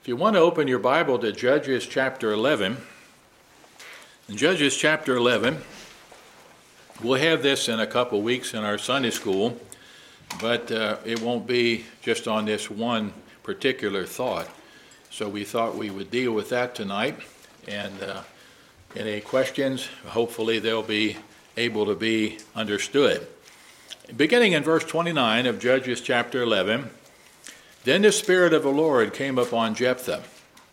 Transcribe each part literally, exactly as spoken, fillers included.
If you want to open your Bible to Judges chapter eleven, in Judges chapter eleven, we'll have this in a couple weeks in our Sunday school, but uh, it won't be just on this one particular thought. So we thought we would deal with that tonight, and uh, any questions, hopefully they'll be able to be understood. Beginning in verse twenty-nine of Judges chapter eleven, then the Spirit of the Lord came upon Jephthah,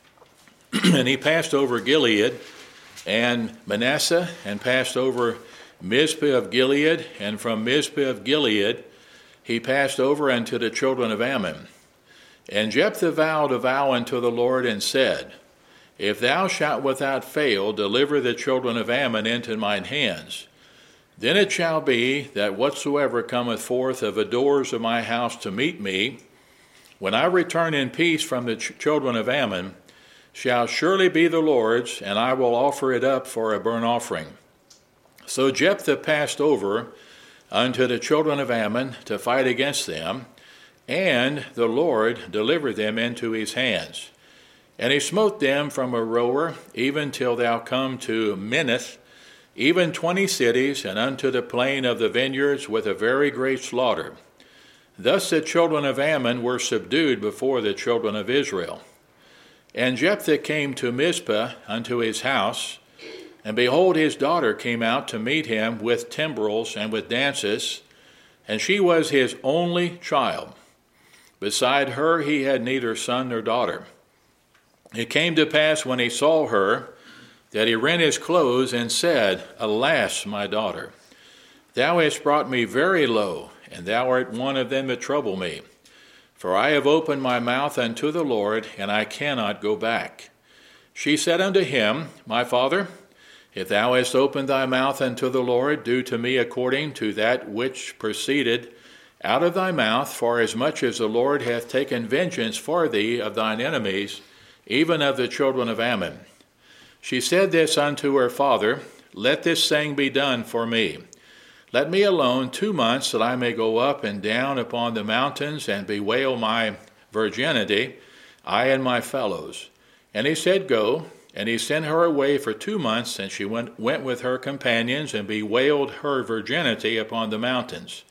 and he passed over Gilead and Manasseh, and passed over Mizpeh of Gilead, and from Mizpeh of Gilead he passed over unto the children of Ammon. And Jephthah vowed a vow unto the Lord, and said, If thou shalt without fail deliver the children of Ammon into mine hands, then it shall be that whatsoever cometh forth of the doors of my house to meet me, when I return in peace from the ch- children of Ammon, shall surely be the Lord's, and I will offer it up for a burnt offering. So Jephthah passed over unto the children of Ammon to fight against them, and the Lord delivered them into his hands. And he smote them from Aroer, even till thou come to Minnith, even twenty cities, and unto the plain of the vineyards with a very great slaughter. Thus the children of Ammon were subdued before the children of Israel. And Jephthah came to Mizpeh unto his house, and behold, his daughter came out to meet him with timbrels and with dances, and she was his only child. Beside her he had neither son nor daughter. It came to pass when he saw her, that he rent his clothes and said, Alas, my daughter, thou hast brought me very low, and thou art one of them that trouble me. For I have opened my mouth unto the Lord, and I cannot go back. She said unto him, My father, if thou hast opened thy mouth unto the Lord, do to me according to that which proceeded out of thy mouth, for as much as the Lord hath taken vengeance for thee of thine enemies, even of the children of Ammon. She said this unto her father, Let this thing be done for me. Let me alone two months, that I may go up and down upon the mountains and bewail my virginity, I and my fellows. And he said, Go. And he sent her away for two months, and she went, went with her companions and bewailed her virginity upon the mountains.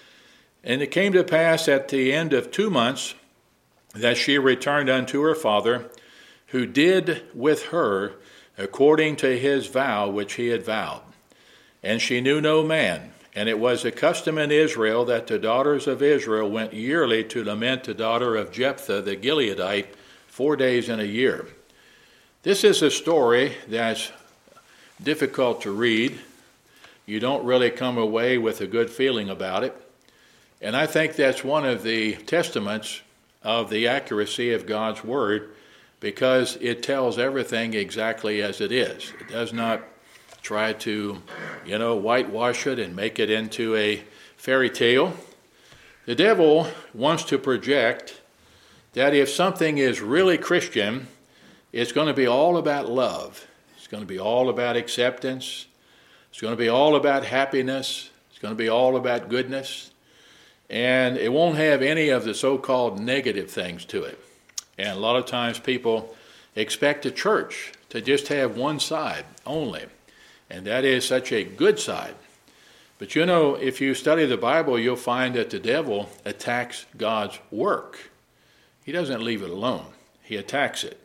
And it came to pass at the end of two months that she returned unto her father, who did with her according to his vow which he had vowed. And she knew no man. And it was a custom in Israel that the daughters of Israel went yearly to lament the daughter of Jephthah the Gileadite four days in a year. This is a story that's difficult to read. You don't really come away with a good feeling about it. And I think that's one of the testaments of the accuracy of God's Word, because it tells everything exactly as it is. It does not try to, you know, whitewash it and make it into a fairy tale. The devil wants to project that if something is really Christian, it's going to be all about love. It's going to be all about acceptance. It's going to be all about happiness. It's going to be all about goodness. And it won't have any of the so-called negative things to it. And a lot of times people expect a church to just have one side only. And that is such a good side. But you know, if you study the Bible, you'll find that the devil attacks God's work. He doesn't leave it alone. He attacks it.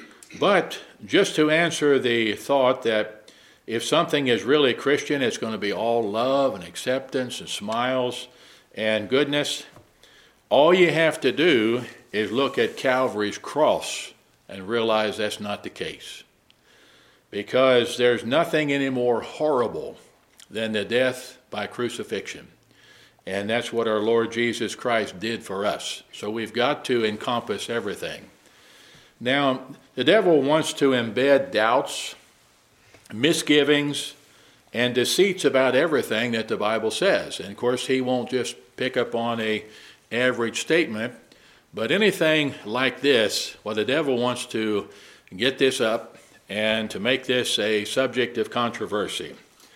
But just to answer the thought that if something is really Christian, it's going to be all love and acceptance and smiles and goodness, all you have to do is look at Calvary's cross and realize that's not the case. Because there's nothing any more horrible than the death by crucifixion. And that's what our Lord Jesus Christ did for us. So we've got to encompass everything. Now, the devil wants to embed doubts, misgivings, and deceits about everything that the Bible says. And of course, he won't just pick up on a average statement, but anything like this, well, the devil wants to get this up and to make this a subject of controversy.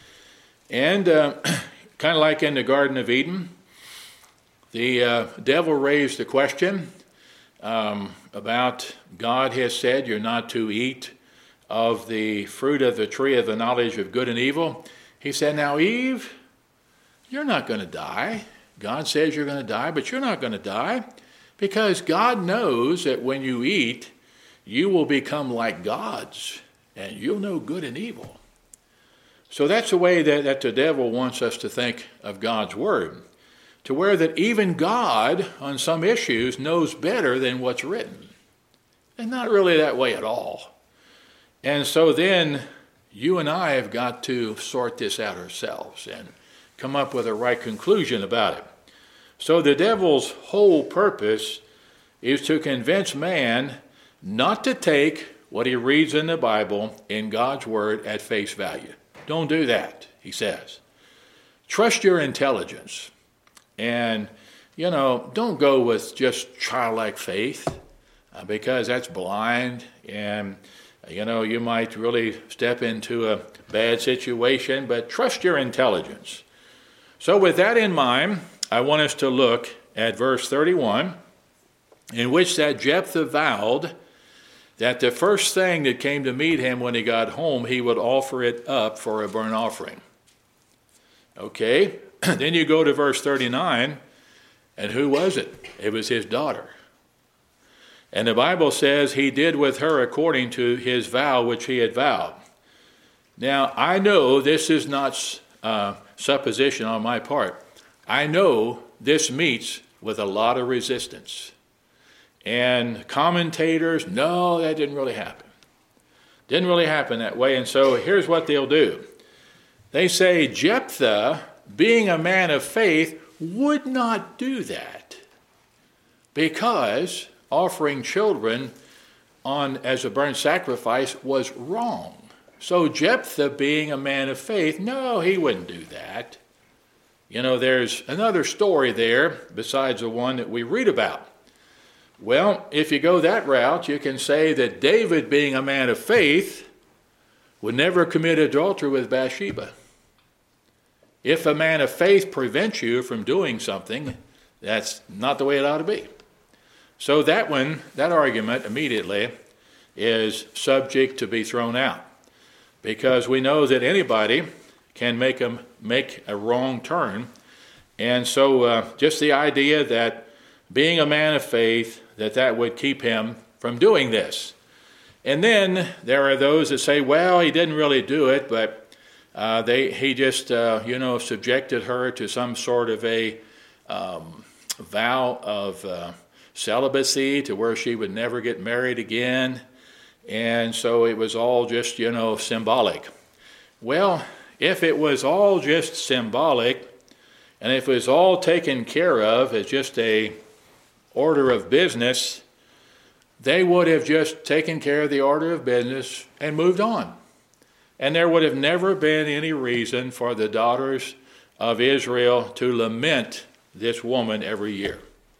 And uh, kind of like in the Garden of Eden, the uh, devil raised the question, um, about God has said you're not to eat of the fruit of the tree of the knowledge of good and evil. He said, now Eve, you're not going to die. God says you're going to die, but you're not going to die, because God knows that when you eat, you will become like gods, and you'll know good and evil. So that's the way that, that the devil wants us to think of God's word, to where that even God, on some issues, knows better than what's written. And not really that way at all. And so then you and I have got to sort this out ourselves and come up with a right conclusion about it. So the devil's whole purpose is to convince man not to take what he reads in the Bible in God's word at face value. Don't do that, he says. Trust your intelligence. And, you know, don't go with just childlike faith, uh, because that's blind, and, you know, you might really step into a bad situation, but trust your intelligence. So with that in mind, I want us to look at verse thirty-one, in which that Jephthah vowed that the first thing that came to meet him when he got home, he would offer it up for a burnt offering. Okay, then you go to verse thirty-nine, and who was it? It was his daughter. And the Bible says he did with her according to his vow which he had vowed. Now, I know this is not uh, supposition on my part. I know this meets with a lot of resistance. And commentators, no, that didn't really happen. Didn't really happen that way. And so here's what they'll do. They say Jephthah, being a man of faith, would not do that, because offering children on as a burnt sacrifice was wrong. So Jephthah, being a man of faith, no, he wouldn't do that. You know, there's another story there besides the one that we read about. Well, if you go that route, you can say that David, being a man of faith, would never commit adultery with Bathsheba. If a man of faith prevents you from doing something, that's not the way it ought to be. So that one, that argument immediately is subject to be thrown out, because we know that anybody can make a, make a wrong turn. And so uh, just the idea that being a man of faith, that that would keep him from doing this. And then there are those that say, well, he didn't really do it, but uh, they he just, uh, you know, subjected her to some sort of a um, vow of uh, celibacy to where she would never get married again. And so it was all just, you know, symbolic. Well, if it was all just symbolic, and if it was all taken care of as just a order of business, they would have just taken care of the order of business and moved on. And there would have never been any reason for the daughters of Israel to lament this woman every year.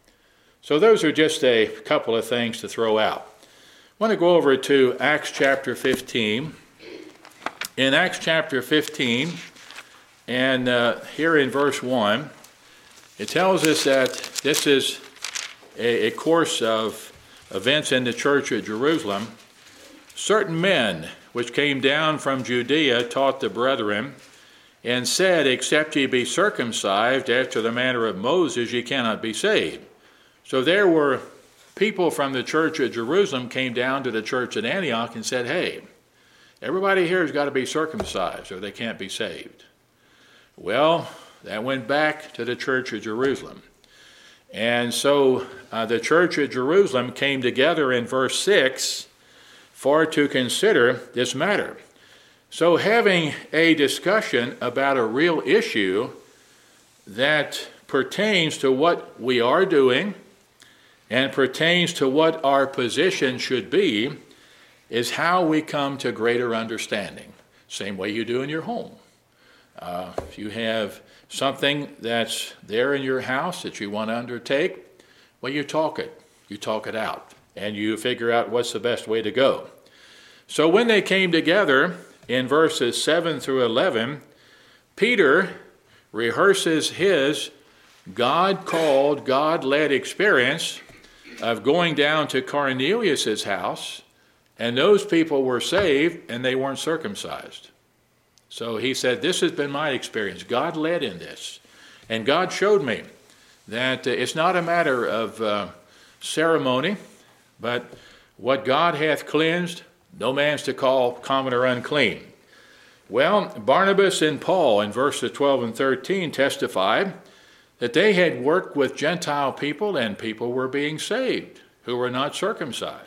So those are just a couple of things to throw out. I want to go over to Acts chapter fifteen. In Acts chapter fifteen, and uh, here in verse one, it tells us that this is a, a course of events in the church at Jerusalem. Certain men which came down from Judea taught the brethren, and said, except ye be circumcised after the manner of Moses, ye cannot be saved. So there were people from the church at Jerusalem came down to the church at Antioch and said, hey, everybody here has got to be circumcised or they can't be saved. Well, that went back to the church at Jerusalem. And so uh, the church at Jerusalem came together in verse six for to consider this matter. So having a discussion about a real issue that pertains to what we are doing and pertains to what our position should be is how we come to greater understanding. Same way you do in your home. Uh, if you have something that's there in your house that you want to undertake, well, you talk it. You talk it out. And you figure out what's the best way to go. So when they came together in verses seven through eleven, Peter rehearses his God-called, God-led experience of going down to Cornelius' house, and those people were saved and they weren't circumcised. So he said, this has been my experience. God led in this. And God showed me that uh, it's not a matter of uh, ceremony, but what God hath cleansed, no man's to call common or unclean. Well, Barnabas and Paul in verses twelve and thirteen testified that they had worked with Gentile people and people were being saved who were not circumcised.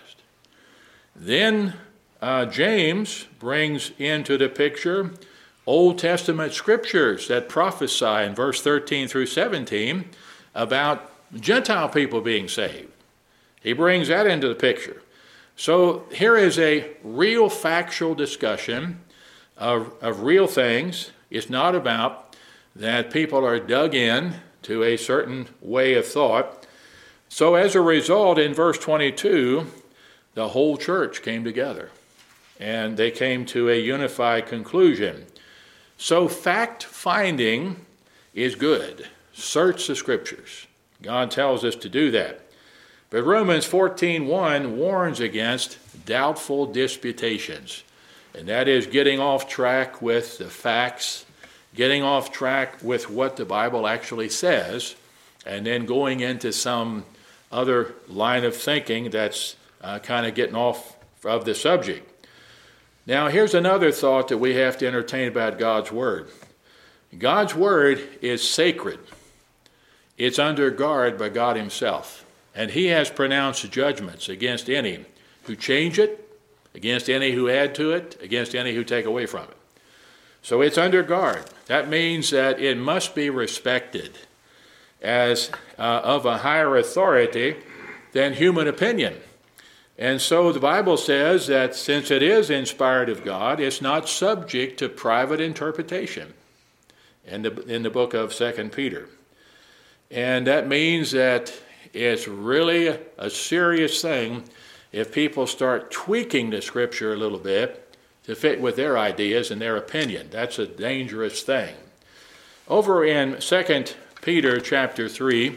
Then uh, James brings into the picture Old Testament scriptures that prophesy in verse thirteen through seventeen about Gentile people being saved. He brings that into the picture. So here is a real factual discussion of, of real things. It's not about that people are dug in to a certain way of thought. So as a result, in verse twenty-two, the whole church came together, and they came to a unified conclusion. So fact-finding is good. Search the scriptures. God tells us to do that. But Romans fourteen one warns against doubtful disputations, and that is getting off track with the facts, getting off track with what the Bible actually says, and then going into some other line of thinking that's uh, kind of getting off of the subject. Now, here's another thought that we have to entertain about God's Word. God's Word is sacred. It's under guard by God Himself, and He has pronounced judgments against any who change it, against any who add to it, against any who take away from it. So it's under guard. That means that it must be respected as uh, of a higher authority than human opinion. And so the Bible says that since it is inspired of God, it's not subject to private interpretation in the, in the book of Second Peter. And that means that it's really a, a serious thing if people start tweaking the Scripture a little bit to fit with their ideas and their opinion. That's a dangerous thing. Over in Second Peter chapter three,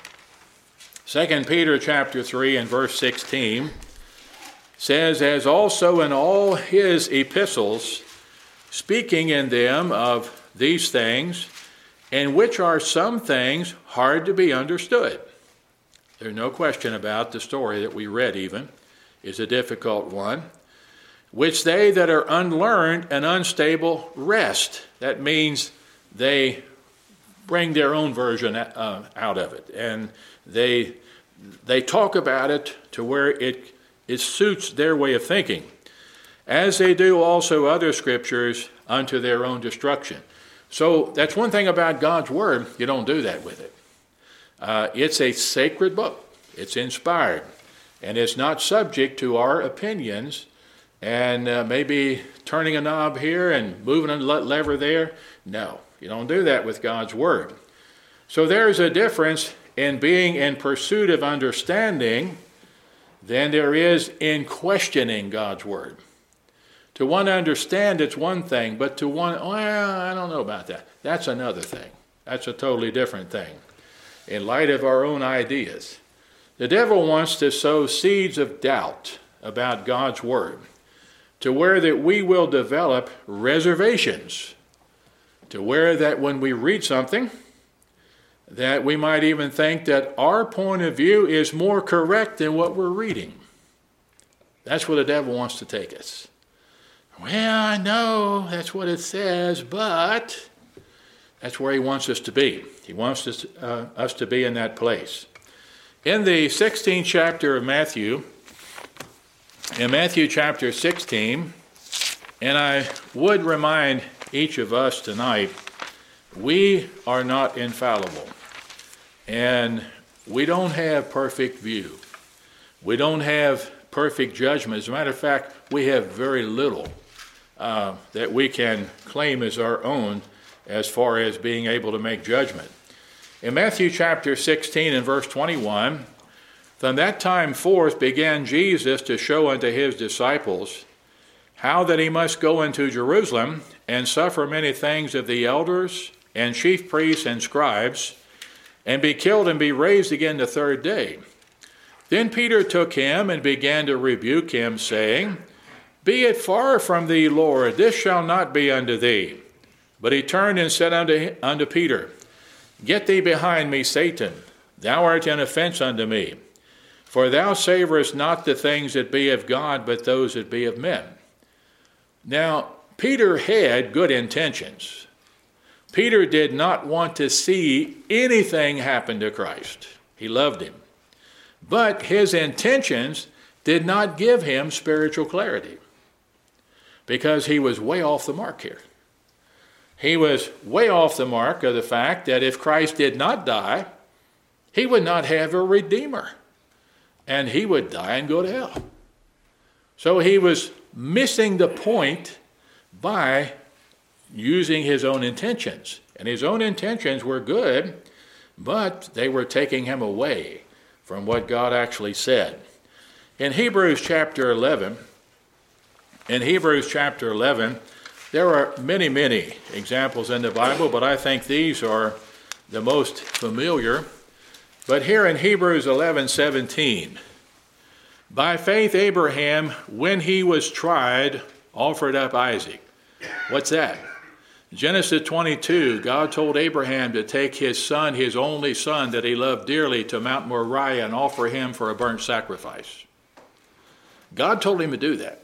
Second Peter chapter three and verse sixteen says, as also in all his epistles, speaking in them of these things, in which are some things hard to be understood. There's no question about the story that we read even is a difficult one, which they that are unlearned and unstable wrest. That means they bring their own version uh, out of it, and they they talk about it to where it it suits their way of thinking, as they do also other scriptures unto their own destruction. So that's one thing about God's Word. You don't do that with it. Uh, it's a sacred book. It's inspired, and it's not subject to our opinions and uh, maybe turning a knob here and moving a lever there. No, you don't do that with God's Word. So there's a difference in being in pursuit of understanding than there is in questioning God's Word. To want to understand, it's one thing, but to want, well, I don't know about that. That's another thing. That's a totally different thing. In light of our own ideas, the devil wants to sow seeds of doubt about God's Word, to where that we will develop reservations, to where that when we read something, that we might even think that our point of view is more correct than what we're reading. That's where the devil wants to take us. Well, I know that's what it says, but that's where he wants us to be. He wants us, uh, us to be in that place. In the sixteenth chapter of Matthew, in Matthew chapter sixteen, and I would remind each of us tonight, we are not infallible, and we don't have perfect view. We don't have perfect judgment. As a matter of fact, we have very little uh, that we can claim as our own as far as being able to make judgment. In Matthew chapter sixteen and verse twenty-one, from that time forth began Jesus to show unto his disciples how that he must go into Jerusalem and suffer many things of the elders and chief priests and scribes, and be killed and be raised again the third day. Then Peter took him and began to rebuke him, saying, Be it far from thee, Lord, this shall not be unto thee. But he turned and said unto, unto Peter, Get thee behind me, Satan. Thou art an offense unto me. For thou savorest not the things that be of God, but those that be of men. Now, Peter had good intentions. Peter did not want to see anything happen to Christ. He loved him. But his intentions did not give him spiritual clarity, because he was way off the mark here. He was way off the mark of the fact that if Christ did not die, he would not have a Redeemer, and he would die and go to hell. So he was missing the point by using his own intentions. And his own intentions were good, but they were taking him away from what God actually said. In Hebrews chapter eleven, in Hebrews chapter eleven, there are many, many examples in the Bible, but I think these are the most familiar. But here in Hebrews eleven seventeen, by faith Abraham, when he was tried, offered up Isaac. What's that? Genesis twenty-two, God told Abraham to take his son, his only son that he loved dearly, to Mount Moriah and offer him for a burnt sacrifice. God told him to do that.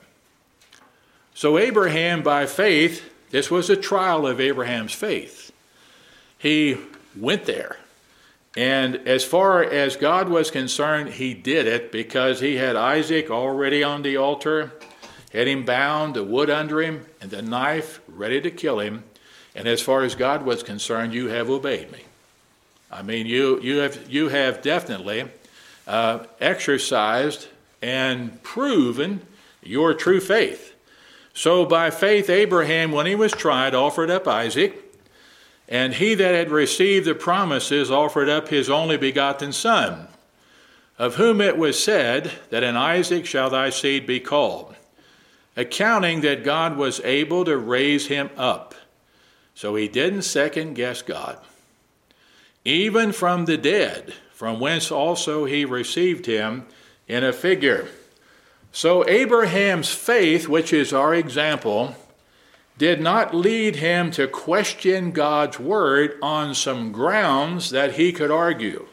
So Abraham, by faith, this was a trial of Abraham's faith. He went there. And as far as God was concerned, he did it because he had Isaac already on the altar, had him bound, the wood under him, and the knife ready to kill him. And as far as God was concerned, you have obeyed me. I mean, you, you, have, you have definitely uh, exercised and proven your true faith. So by faith, Abraham, when he was tried, offered up Isaac. And he that had received the promises offered up his only begotten son, of whom it was said that in Isaac shall thy seed be called, accounting that God was able to raise him up. So he didn't second guess God. Even from the dead, from whence also he received him in a figure. So Abraham's faith, which is our example, did not lead him to question God's word on some grounds that he could argue.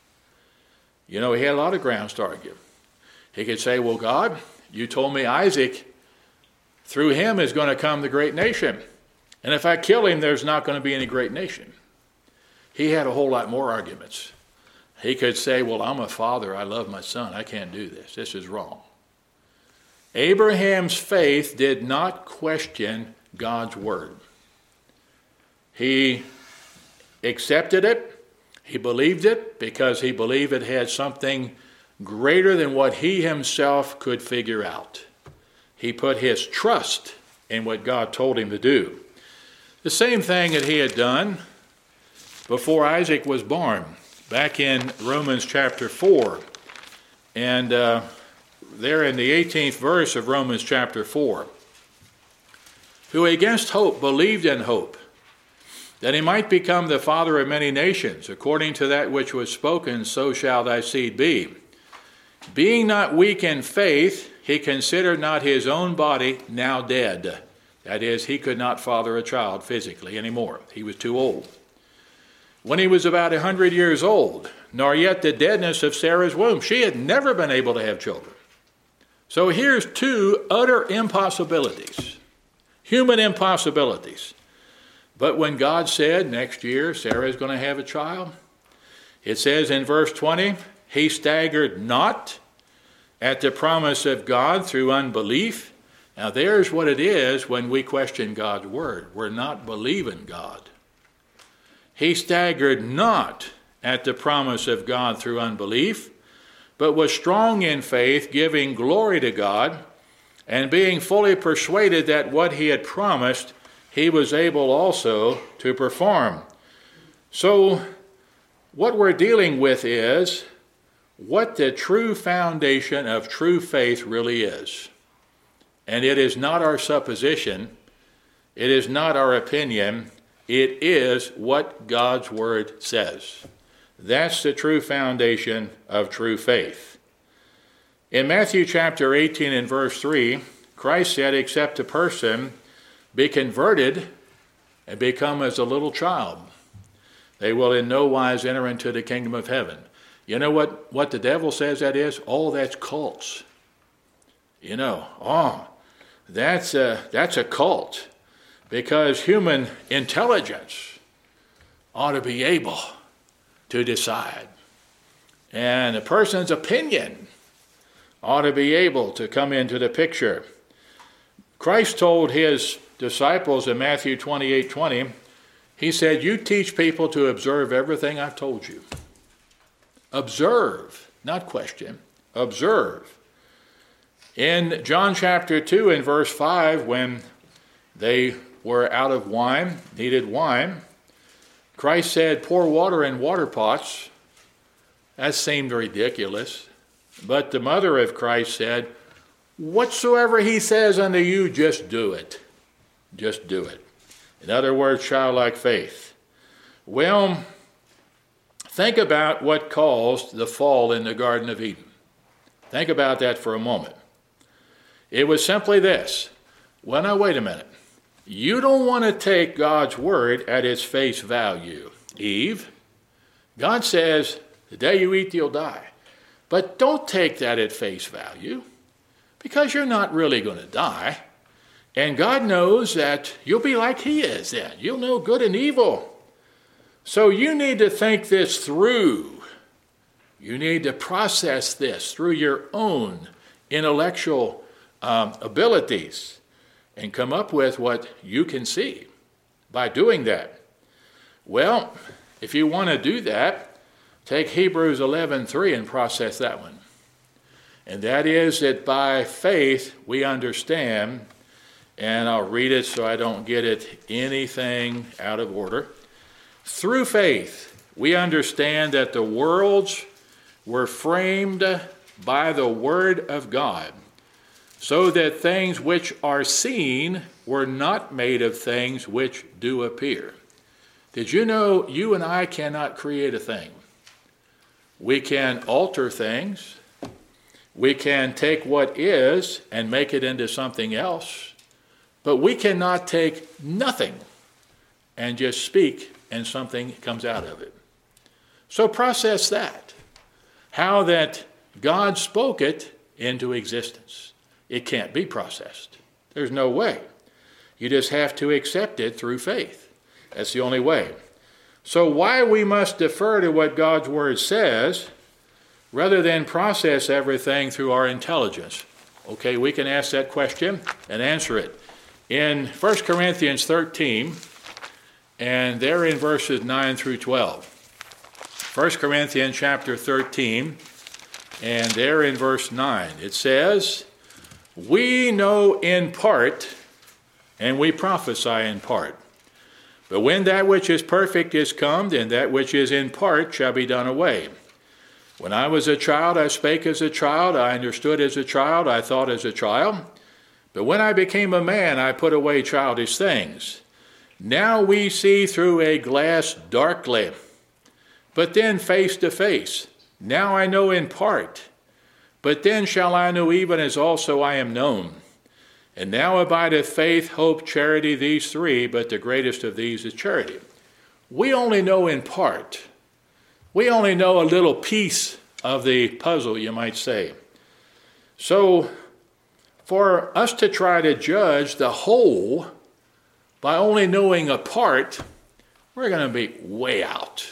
You know, he had a lot of grounds to argue. He could say, well, God, you told me Isaac, through him is going to come the great nation. And if I kill him, there's not going to be any great nation. He had a whole lot more arguments. He could say, well, I'm a father. I love my son. I can't do this. This is wrong. Abraham's faith did not question God's word. He accepted it. He believed it because he believed it had something greater than what he himself could figure out. He put his trust in what God told him to do. The same thing that he had done before Isaac was born, back in Romans chapter four. And uh, there in the eighteenth verse of Romans chapter four, who against hope believed in hope, that he might become the father of many nations, according to that which was spoken, so shall thy seed be. Being not weak in faith, he considered not his own body now dead. That is, he could not father a child physically anymore. He was too old. When he was about a hundred years old, nor yet the deadness of Sarah's womb. She had never been able to have children. So here's two utter impossibilities, human impossibilities. But when God said next year Sarah is going to have a child, it says in verse twenty, he staggered not at the promise of God through unbelief. Now there's what it is when we question God's word. We're not believing God. He staggered not at the promise of God through unbelief, but was strong in faith, giving glory to God, and being fully persuaded that what he had promised, he was able also to perform. So what we're dealing with is what the true foundation of true faith really is. And it is not our supposition, it is not our opinion, it is what God's word says. That's the true foundation of true faith. In Matthew chapter eighteen and verse three, Christ said, except a person be converted and become as a little child, they will in no wise enter into the kingdom of heaven. You know what, what the devil says that is? Oh, that's cults. You know, oh, that's a, that's a cult. Because human intelligence ought to be able to decide. And a person's opinion ought to be able to come into the picture. Christ told his disciples in Matthew twenty-eight twenty, he said, you teach people to observe everything I've told you. Observe, not question. Observe. In John chapter two and verse five, when they were out of wine, needed wine, Christ said, pour water in water pots. That seemed ridiculous. But the mother of Christ said, whatsoever he says unto you, just do it. Just do it. In other words, childlike faith. Well, think about what caused the fall in the Garden of Eden. Think about that for a moment. It was simply this. Well, now, wait a minute. You don't want to take God's word at its face value, Eve. God says, the day you eat, you'll die. But don't take that at face value, because you're not really going to die. And God knows that you'll be like he is then. You'll know good and evil. So you need to think this through. You need to process this through your own intellectual um, abilities and come up with what you can see by doing that. Well, if you want to do that, take Hebrews eleven three and process that one. And that is that by faith we understand, and I'll read it so I don't get it anything out of order. Through faith we understand that the worlds were framed by the word of God, so that things which are seen were not made of things which do appear. Did you know you and I cannot create a thing? We can alter things. We can take what is and make it into something else. But we cannot take nothing and just speak and something comes out of it. So process that. How that God spoke it into existence. It can't be processed. There's no way. You just have to accept it through faith. That's the only way. So why we must defer to what God's word says rather than process everything through our intelligence? Okay, we can ask that question and answer it. In First Corinthians thirteen, and there in verses nine through twelve. First Corinthians chapter thirteen, and there in verse nine, it says, we know in part, and we prophesy in part. But when that which is perfect is come, then that which is in part shall be done away. When I was a child, I spake as a child, I understood as a child, I thought as a child. But when I became a man, I put away childish things. Now we see through a glass darkly, but then face to face. Now I know in part, but then shall I know even as also I am known. And now abideth faith, hope, charity, these three, but the greatest of these is charity. We only know in part. We only know a little piece of the puzzle, you might say. So for us to try to judge the whole by only knowing a part, we're going to be way out.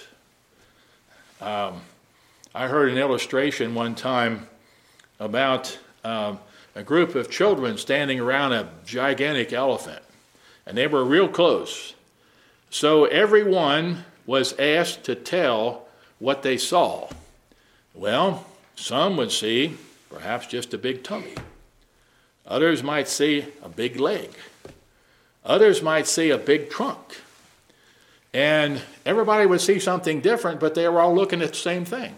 Um, I heard an illustration one time about um, a group of children standing around a gigantic elephant, and they were real close. So everyone was asked to tell what they saw. Well, some would see perhaps just a big tummy. Others might see a big leg. Others might see a big trunk. And everybody would see something different, but they were all looking at the same thing.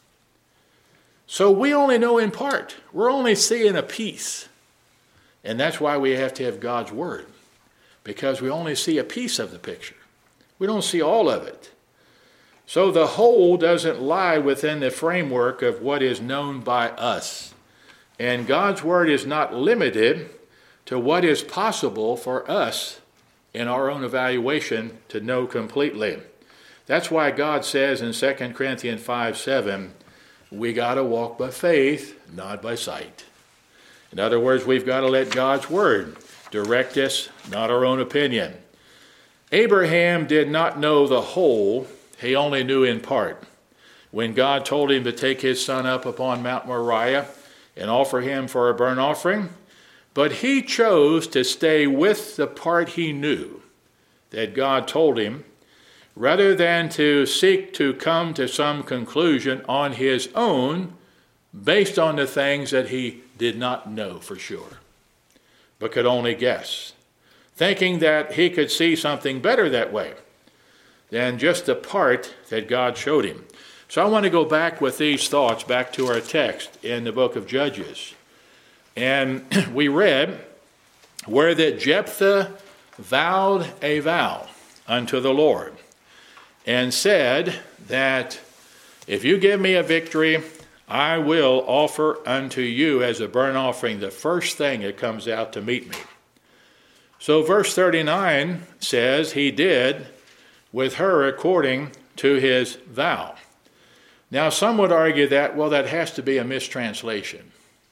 So we only know in part. We're only seeing a piece. And that's why we have to have God's word, because we only see a piece of the picture. We don't see all of it. So the whole doesn't lie within the framework of what is known by us. And God's word is not limited to what is possible for us in our own evaluation to know completely. That's why God says in Second Corinthians five seven, we got to walk by faith, not by sight. In other words, we've got to let God's word direct us, not our own opinion. Abraham did not know the whole, he only knew in part. When God told him to take his son up upon Mount Moriah and offer him for a burnt offering, but he chose to stay with the part he knew that God told him, rather than to seek to come to some conclusion on his own based on the things that he did not know for sure, but could only guess, thinking that he could see something better that way than just the part that God showed him. So I want to go back with these thoughts back to our text in the book of Judges. And we read where that Jephthah vowed a vow unto the Lord and said that if you give me a victory, I will offer unto you as a burnt offering the first thing that comes out to meet me. So verse thirty-nine says he did with her according to his vow. Now some would argue that, well, that has to be a mistranslation.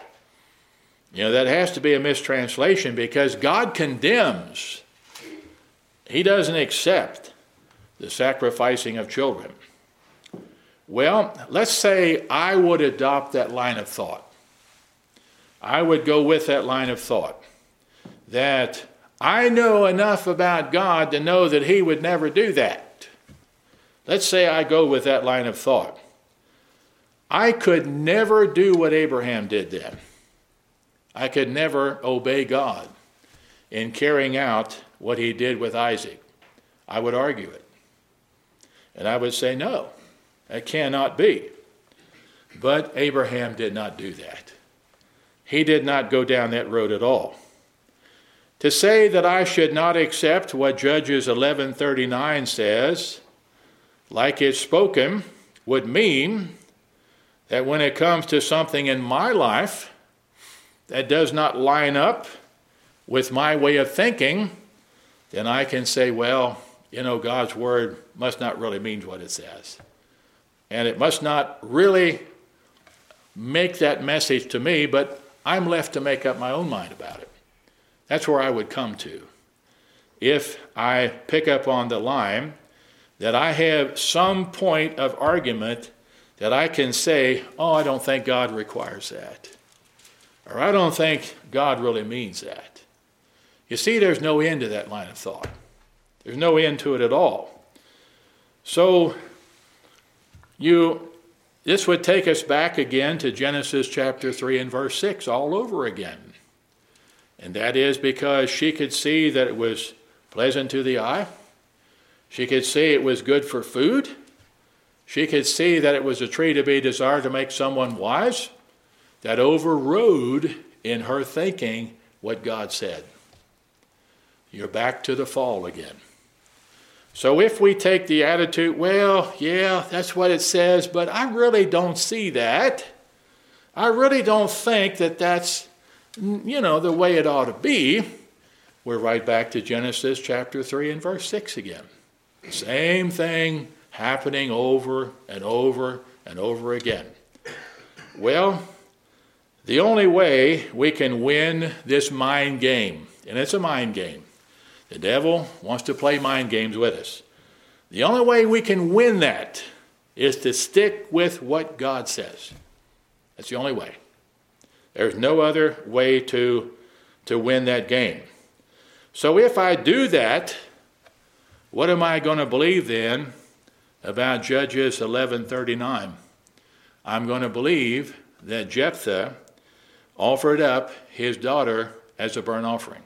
You know, that has to be a mistranslation because God condemns. He doesn't accept the sacrificing of children. Well, let's say I would adopt that line of thought. I would go with that line of thought that I know enough about God to know that he would never do that. Let's say I go with that line of thought. I could never do what Abraham did then. I could never obey God in carrying out what he did with Isaac. I would argue it. And I would say, no, that cannot be. But Abraham did not do that. He did not go down that road at all. To say that I should not accept what Judges eleven thirty-nine says, like it's spoken, would mean that when it comes to something in my life that does not line up with my way of thinking, then I can say, well, you know, God's word must not really mean what it says. And it must not really make that message to me, but I'm left to make up my own mind about it. That's where I would come to. If I pick up on the line that I have some point of argument that I can say, oh, I don't think God requires that. Or I don't think God really means that. You see, there's no end to that line of thought. There's no end to it at all. So you, this would take us back again to Genesis chapter three and verse six all over again. And that is because she could see that it was pleasant to the eye. She could see it was good for food. She could see that it was a tree to be desired to make someone wise. That overrode in her thinking what God said. You're back to the fall again. So if we take the attitude, well, yeah, that's what it says, but I really don't see that. I really don't think that that's, you know, the way it ought to be. We're right back to Genesis chapter three and verse six again. Same thing happening over and over and over again. Well, the only way we can win this mind game, and it's a mind game. The devil wants to play mind games with us. The only way we can win that is to stick with what God says. That's the only way. There's no other way to, to win that game. So if I do that, what am I going to believe then about Judges eleven thirty-nine? I'm going to believe that Jephthah offered up his daughter as a burnt offering.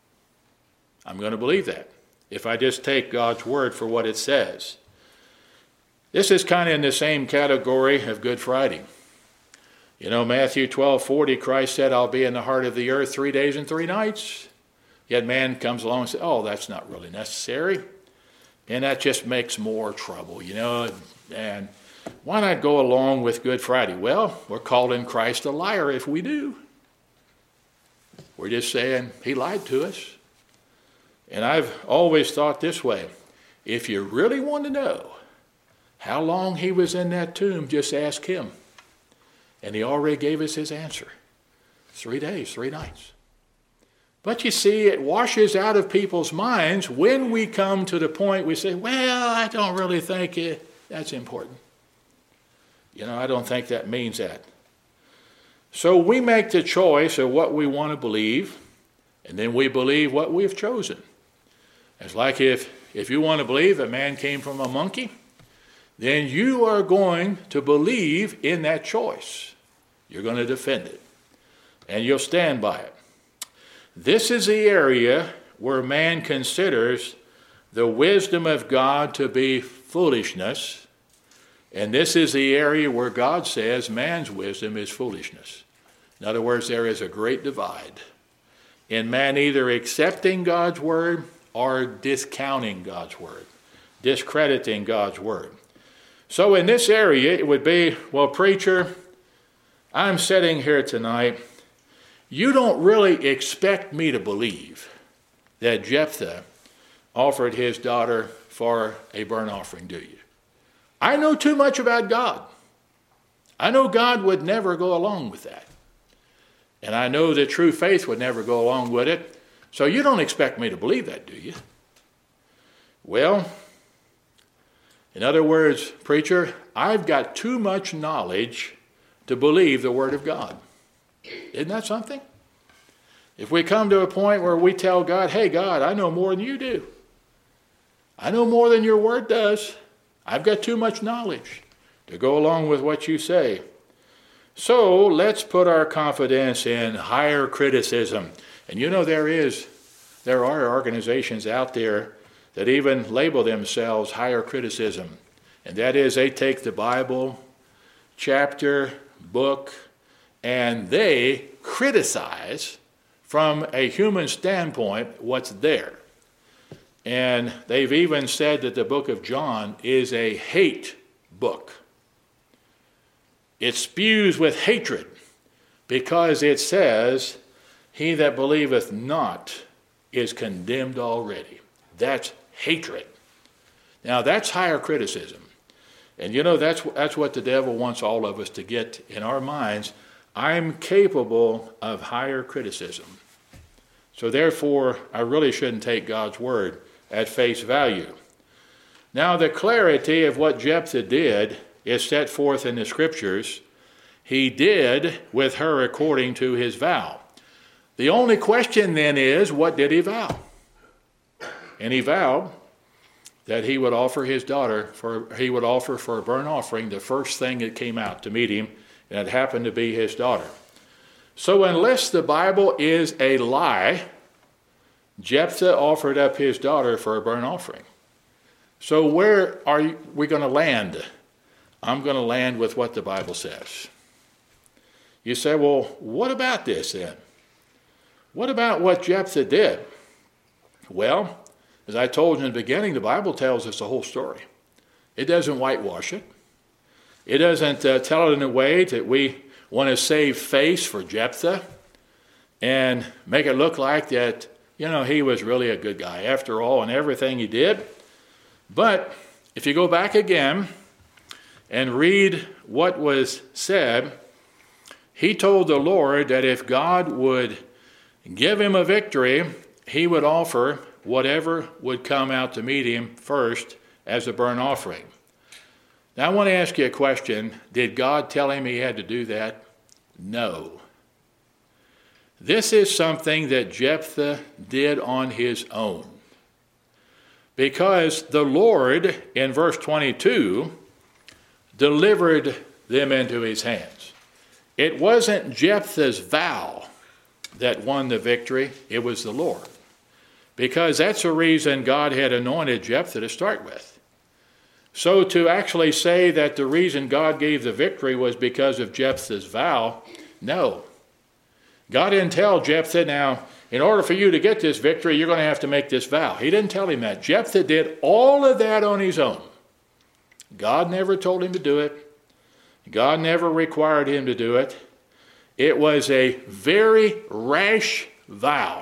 I'm going to believe that if I just take God's word for what it says. This is kind of in the same category of Good Friday. You know, Matthew twelve forty, Christ said, I'll be in the heart of the earth three days and three nights. Yet man comes along and says, oh, that's not really necessary. And that just makes more trouble, you know. And why not go along with Good Friday? Well, we're calling Christ a liar if we do. We're just saying he lied to us. And I've always thought this way. If you really want to know how long he was in that tomb, just ask him. And he already gave us his answer. Three days, three nights. But you see, it washes out of people's minds when we come to the point we say, well, I don't really think it, that's important. You know, I don't think that means that. So we make the choice of what we want to believe, and then we believe what we've chosen. It's like if, if you want to believe that man came from a monkey, then you are going to believe in that choice. You're going to defend it, and you'll stand by it. This is the area where man considers the wisdom of God to be foolishness, and this is the area where God says man's wisdom is foolishness. In other words, there is a great divide in man either accepting God's word or discounting God's word, discrediting God's word. So in this area, it would be, well, preacher, I'm sitting here tonight. You don't really expect me to believe that Jephthah offered his daughter for a burnt offering, do you? I know too much about God. I know God would never go along with that. And I know that true faith would never go along with it. So you don't expect me to believe that, do you? Well, in other words, preacher, I've got too much knowledge to believe the word of God. Isn't that something? If we come to a point where we tell God, hey, God, I know more than you do. I know more than your word does. I've got too much knowledge to go along with what you say. So let's put our confidence in higher criticism. And you know there is, there are organizations out there that even label themselves higher criticism. And that is they take the Bible, chapter, book, and they criticize from a human standpoint what's there. And they've even said that the book of John is a hate book. It spews with hatred because it says, he that believeth not is condemned already. That's hatred. Now that's higher criticism. And you know, that's, that's what the devil wants all of us to get in our minds. I'm capable of higher criticism. So therefore, I really shouldn't take God's word at face value. Now the clarity of what Jephthah did is set forth in the scriptures. He did with her according to his vow. The only question then is, what did he vow? And he vowed that he would offer his daughter, for he would offer for a burnt offering the first thing that came out to meet him, and it happened to be his daughter. So unless the Bible is a lie, Jephthah offered up his daughter for a burnt offering. So where are we going to land? I'm going to land with what the Bible says. You say, well, what about this then? What about what Jephthah did? Well, as I told you in the beginning, the Bible tells us the whole story. It doesn't whitewash it. It doesn't uh, tell it in a way that we want to save face for Jephthah and make it look like that, you know, he was really a good guy after all and everything he did. But if you go back again and read what was said, he told the Lord that if God would give him a victory, he would offer whatever would come out to meet him first as a burnt offering. Now I want to ask you a question. Did God tell him he had to do that? No. This is something that Jephthah did on his own. Because the Lord, in verse twenty-two, delivered them into his hands. It wasn't Jephthah's vow that won the victory, it was the Lord. Because that's the reason God had anointed Jephthah to start with. So to actually say that the reason God gave the victory was because of Jephthah's vow, no. God didn't tell Jephthah, now, in order for you to get this victory, you're going to have to make this vow. He didn't tell him that. Jephthah did all of that on his own. God never told him to do it. God never required him to do it. It was a very rash vow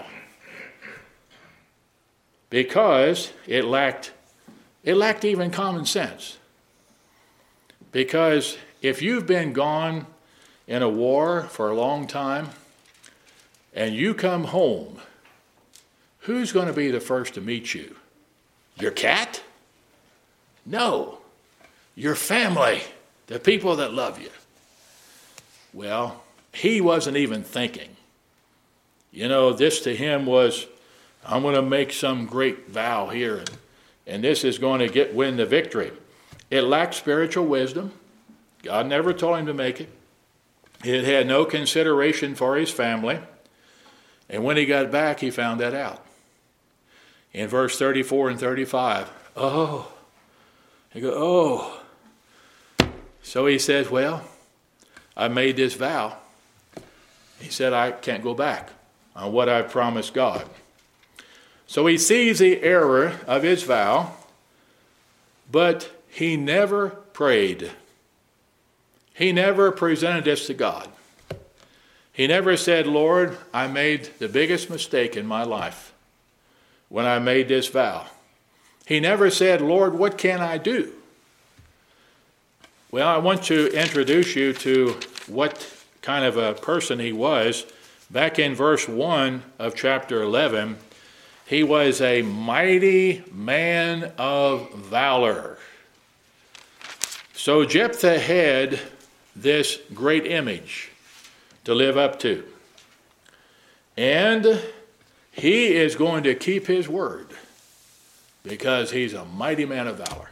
because it lacked, it lacked even common sense. Because if you've been gone in a war for a long time and you come home, who's going to be the first to meet you? Your cat? No, your family, the people that love you. Well, he wasn't even thinking. You know, this to him was, I'm going to make some great vow here, and, and this is going to get win the victory. It lacked spiritual wisdom. God never told him to make it. It had no consideration for his family. And when he got back, he found that out. In verse thirty-four and thirty-five, oh, he goes, oh. So he says, well, I made this vow. He said, I can't go back on what I promised God. So he sees the error of his vow, but he never prayed. He never presented this to God. He never said, Lord, I made the biggest mistake in my life when I made this vow. He never said, Lord, what can I do? Well, I want to introduce you to what kind of a person he was. Back in verse one of chapter eleven, he was a mighty man of valor. So Jephthah had this great image to live up to. And he is going to keep his word because he's a mighty man of valor.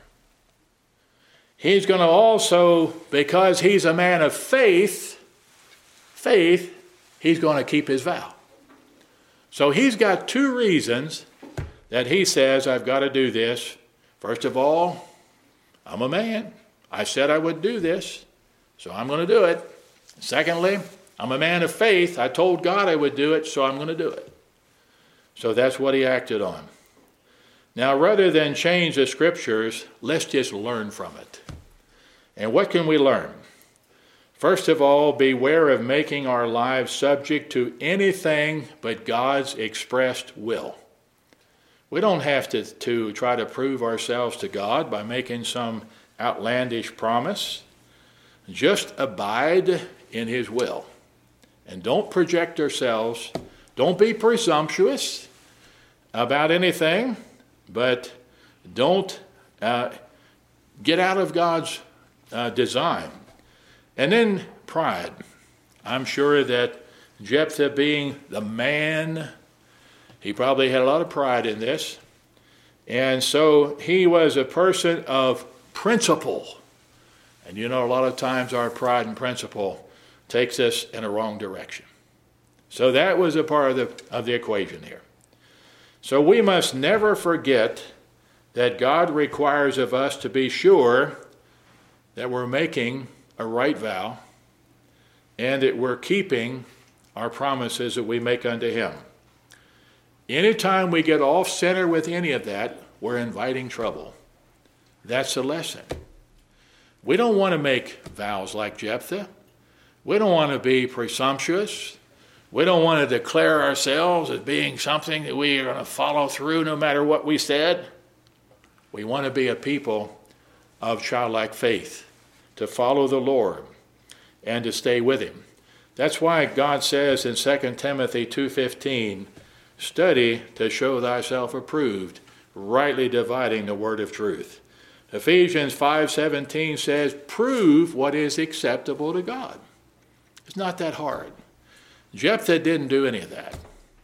He's going to also, because he's a man of faith, faith, he's going to keep his vow. So he's got two reasons that he says, I've got to do this. First of all, I'm a man. I said I would do this, so I'm going to do it. Secondly, I'm a man of faith. I told God I would do it, so I'm going to do it. So that's what he acted on. Now, rather than change the scriptures, let's just learn from it. And what can we learn? First of all, beware of making our lives subject to anything but God's expressed will. We don't have to, to try to prove ourselves to God by making some outlandish promise. Just abide in his will. And don't project ourselves. Don't be presumptuous about anything, but don't uh, get out of God's uh, design. And then pride. I'm sure that Jephthah, being the man, he probably had a lot of pride in this. And so he was a person of principle. And you know, a lot of times our pride and principle takes us in a wrong direction. So that was a part of the, of the equation here. So we must never forget that God requires of us to be sure that we're making a right vow and that we're keeping our promises that we make unto him. Anytime we get off center with any of that, we're inviting trouble. That's the lesson. We don't want to make vows like Jephthah. We don't want to be presumptuous. We don't want to declare ourselves as being something that we are going to follow through no matter what we said. We want to be a people of childlike faith, to follow the Lord and to stay with him. That's why God says in Second Timothy two fifteen, study to show thyself approved, rightly dividing the word of truth. Ephesians five seventeen says, prove what is acceptable to God. It's not that hard. Jephthah didn't do any of that.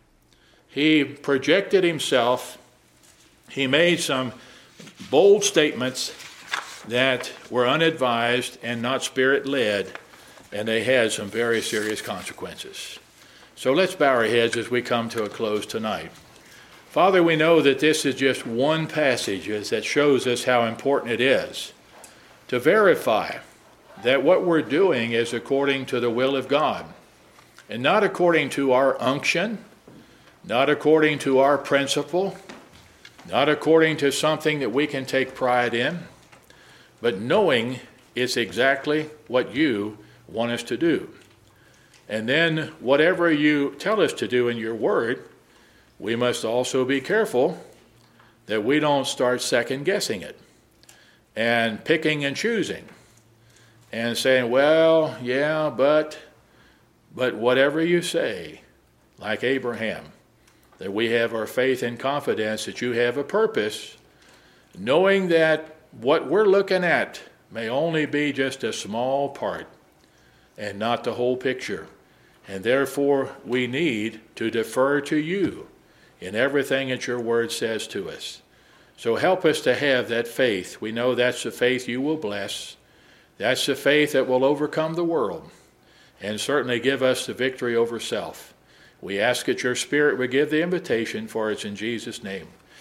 He projected himself. He made some bold statements that were unadvised and not spirit-led, and they had some very serious consequences. So let's bow our heads as we come to a close tonight. Father, we know that this is just one passage that shows us how important it is to verify that what we're doing is according to the will of God, and not according to our unction, not according to our principle, not according to something that we can take pride in, but knowing it's exactly what you want us to do. And then whatever you tell us to do in your word, we must also be careful that we don't start second-guessing it and picking and choosing and saying, well, yeah, but, but whatever you say, like Abraham, that we have our faith and confidence that you have a purpose, knowing that what we're looking at may only be just a small part and not the whole picture. And therefore, we need to defer to you in everything that your word says to us. So help us to have that faith. We know that's the faith you will bless. That's the faith that will overcome the world and certainly give us the victory over self. We ask that your Spirit would give the invitation, for it's in Jesus' name.